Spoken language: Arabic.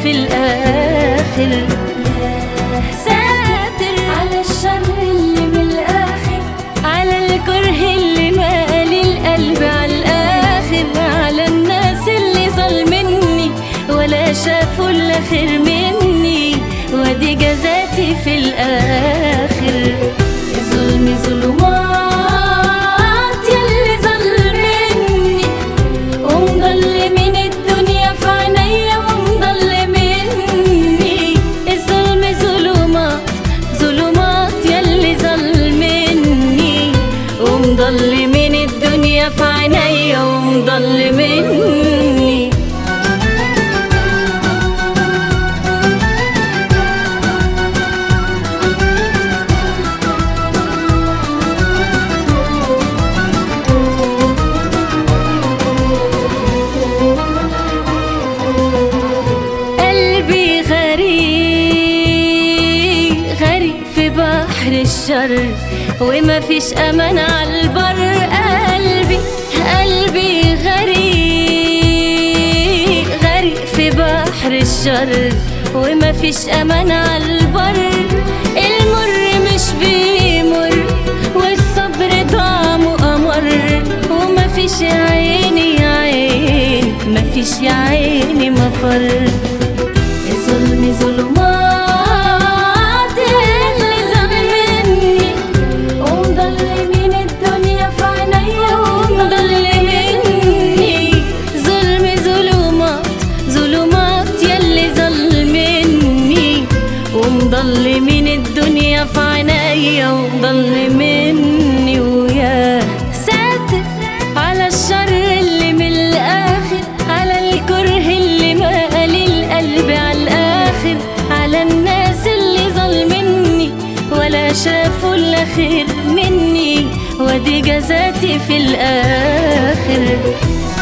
في الآخر. يا ساتر على الشر اللي من الآخر، على الكره اللي مالي القلب على الآخر، على الناس اللي ظلمني ولا شافوا إلا خير مني، ودي جزاتي في الآخر. ظلمي ظلمات ياللي ظلمني، ومضلمين الدنيا في عينيا ومضلمني. الظلم ظلمات ظلمات ياللي ظلمني، ومضلمين الدنيا في عينيا ومضلمني. بحر الشر وما فيش امان على البر. قلبي غريق في بحر الشر وما فيش امان على البر. المر مش بيمر والصبر طعمه امر، وما فيش يا عيني يا عين، ما فيش يا عيني مفر. ظلمي ظلمات ومضلمين الدنيا في عينيا ومضلمني. ويا ساتر على الشر اللي من الآخر، على الكره اللي مالي القلب على الآخر، على الناس اللي ظلمني ولا شافوا إلا خير مني، ودي جزاتي في الآخر.